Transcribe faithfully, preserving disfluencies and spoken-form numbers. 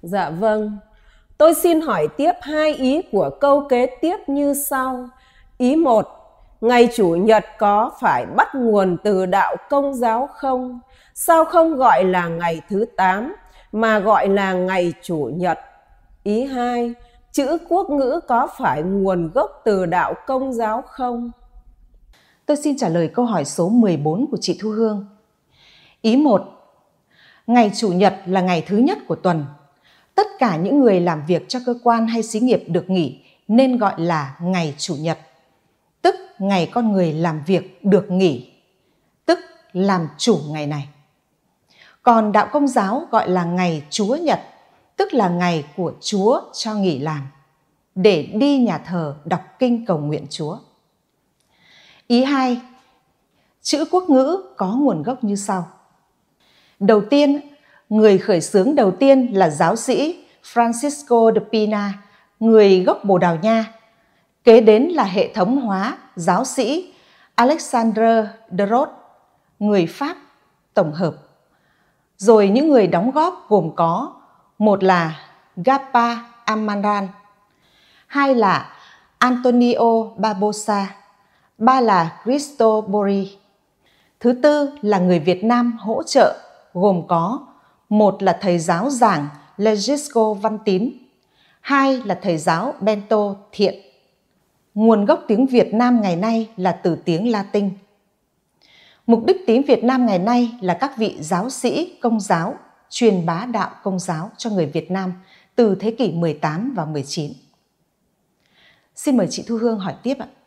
Dạ vâng. Tôi xin hỏi tiếp hai ý của câu kế tiếp như sau. Ý một, ngày Chủ nhật có phải bắt nguồn từ đạo Công giáo không? Sao không gọi là ngày thứ tám mà gọi là ngày Chủ nhật? Ý hai, chữ quốc ngữ có phải nguồn gốc từ đạo Công giáo không? Tôi xin trả lời câu hỏi số mười bốn của chị Thu Hương. Ý một, ngày Chủ nhật là ngày thứ nhất của tuần. Tất cả những người làm việc cho cơ quan hay xí nghiệp được nghỉ nên gọi là ngày Chủ nhật, tức ngày con người làm việc được nghỉ, tức làm chủ ngày này. Còn đạo Công giáo gọi là ngày Chúa nhật, tức là ngày của Chúa cho nghỉ làm, để đi nhà thờ đọc kinh cầu nguyện Chúa. Ý hai, chữ quốc ngữ có nguồn gốc như sau. Đầu tiên, người khởi xướng đầu tiên là giáo sĩ Francisco de Pina, người gốc Bồ Đào Nha. Kế đến là hệ thống hóa giáo sĩ Alexandre de Rhodes, người Pháp tổng hợp. Rồi những người đóng góp gồm có: một là Gapa Amaral, hai là Antonio Barbosa, ba là Cristobori. Thứ tư là người Việt Nam hỗ trợ, gồm có: một là thầy giáo giảng Legisco Văn Tín, hai là thầy giáo Bento Thiện. Nguồn gốc tiếng Việt Nam ngày nay là từ tiếng Latin. Mục đích tiếng Việt Nam ngày nay là các vị giáo sĩ Công giáo truyền bá đạo Công giáo cho người Việt Nam từ thế kỷ mười tám và mười chín. Xin mời chị Thu Hương hỏi tiếp ạ.